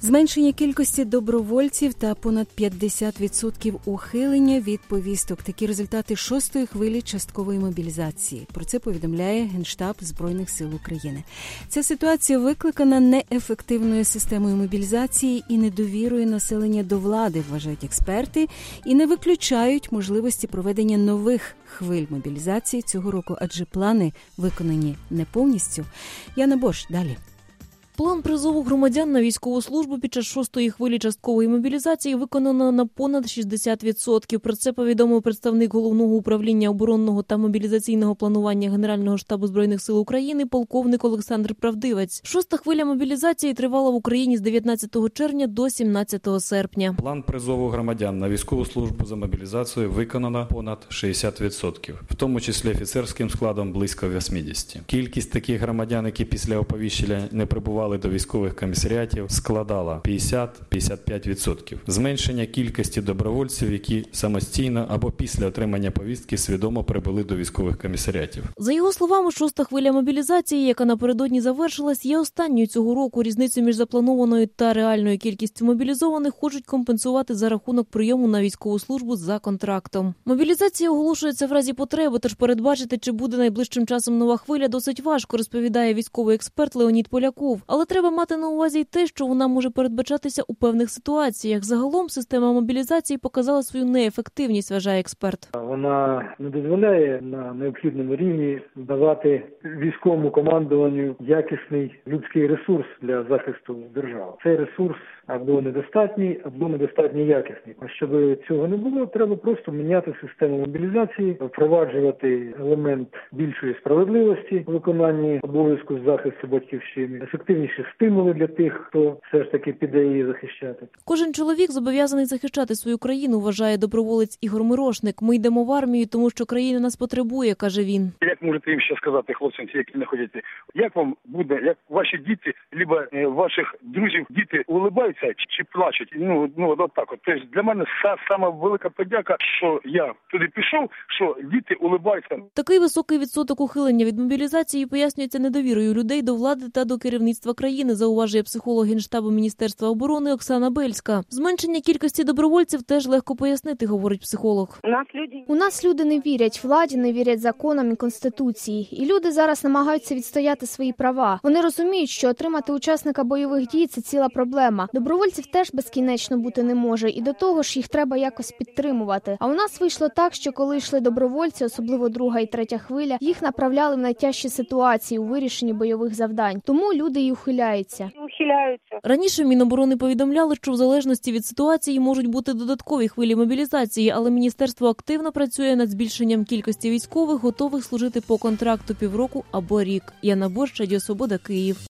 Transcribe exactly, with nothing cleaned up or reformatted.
Зменшення кількості добровольців та понад п'ятдесят відсотків ухилення від повісток. Такі результати шостої хвилі часткової мобілізації. Про це повідомляє Генштаб Збройних сил України. Ця ситуація викликана неефективною системою мобілізації і недовірою населення до влади, вважають експерти, і не виключають можливості проведення нових хвиль мобілізації цього року, адже плани виконані не повністю. Яна Борщ, далі. План призову громадян на військову службу під час шостої хвилі часткової мобілізації виконано на понад шістдесят відсотків. Про це повідомив представник Головного управління оборонного та мобілізаційного планування Генерального штабу Збройних сил України полковник Олександр Правдивець. Шоста хвиля мобілізації тривала в Україні з дев'ятнадцятого червня до сімнадцятого серпня. План призову громадян на військову службу за мобілізацію виконано понад шістдесят відсотків, в тому числі офіцерським складом близько вісімдесят. Кількість таких громадян, які після оповіщення не прибували до військових комісаріатів, складала п'ятдесят - п'ятдесят п'ять відсотків. Зменшення кількості добровольців, які самостійно або після отримання повістки свідомо прибули до військових комісаріатів. За його словами, шоста хвиля мобілізації, яка напередодні завершилась, є останньою цього року. Різницю між запланованою та реальною кількістю мобілізованих хочуть компенсувати за рахунок прийому на військову службу за контрактом. Мобілізація оголошується в разі потреби, тож передбачити, чи буде найближчим часом нова хвиля, досить важко, розповідає військовий експерт Леонід Поляков. Але треба мати на увазі й те, що вона може передбачатися у певних ситуаціях. Загалом система мобілізації показала свою неефективність, вважає експерт. Вона не дозволяє на необхідному рівні давати військовому командуванню якісний людський ресурс для захисту держави. Цей ресурс або недостатній, або недостатньо якісний. А щоб цього не було, треба просто міняти систему мобілізації, впроваджувати елемент більшої справедливості у виконанні обов'язку захисту батьківщини, ефективніші стимули для тих, хто все ж таки піде її захищати. Кожен чоловік зобов'язаний захищати свою країну, вважає доброволець Ігор Мирошник. Ми йдемо в армію, тому що країна нас потребує, каже він. Як можете їм ще сказати, хлопцям, які не ходять, як вам буде, як ваші діти, либо ваших друзів діти улибаються чи, чи плачуть? Ну, ну от так от. Тобто для мене сама велика подяка, що я туди пішов, що діти улибаються. Такий високий відсоток ухилення від мобілізації пояснюється недовірою людей до влади та до керівництва країни, зауважує психолог Генштабу Міністерства оборони Оксана Бельська. Зменшення кількості добровольців теж легко пояснити, говорить психолог. У нас люди... У нас люди не вірять владі, не вірять законам і Конституції. І люди зараз намагаються відстояти свої права. Вони розуміють, що отримати учасника бойових дій – це ціла проблема. Добровольців теж безкінечно бути не може. І до того ж їх треба якось підтримувати. А у нас вийшло так, що коли йшли добровольці, особливо друга і третя хвиля, їх направляли в найтяжчі ситуації у вирішенні бойових завдань. Тому люди й ухиляються. Ухиляються. Раніше Міноборони повідомляли, що в залежності від ситуації можуть бути додаткові хвилі мобілізації, але міністерство активно працює над збільшенням кількості військових, готових служити по контракту півроку або рік. Яна Борщ, Радіо Свобода, Київ.